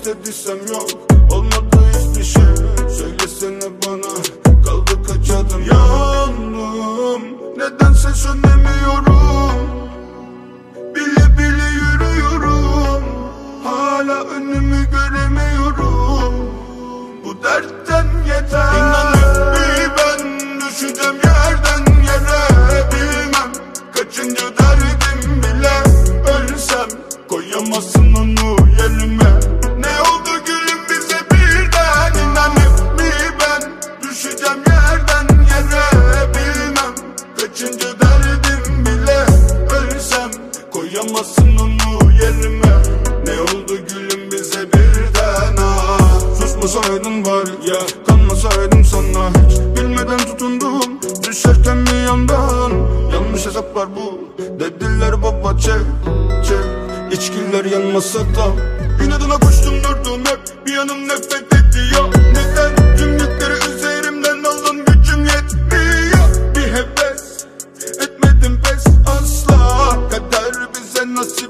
dediysem yok, olmadı hiçbir şey. Söylesene bana, kaldı kaç adım. Yandım, nedense sönemiyorum. Bile bile yürüyorum, hala önümü göremiyorum. Bu dertten yeter. İnanın bir ben düşeceğim yerden yere. Bilmem kaçıncı derdim bile. Ölsem koyamazsın onu yerime. Ne oldu gülüm bize birden? İnanın bir ben düşeceğim yerden yere. Bilmem kaçıncı derdim bile. Ölsem koyamazsın onu yerime. Ne oldu gülüm bize birden? Susmasaydın var ya, kanmasaydım sana hiç. Bilmeden tutundum, düşerken bir yandan. Yanlış hesaplar bu, dediler baba çek çek. İçkiler yanmasa da inadına koştum durdum hep. Bir yanım nefret ediyor. Neden tüm yükleri üzerimden aldın, gücüm yetmiyor. Bir heves etmedim pes asla. Kader bize nasip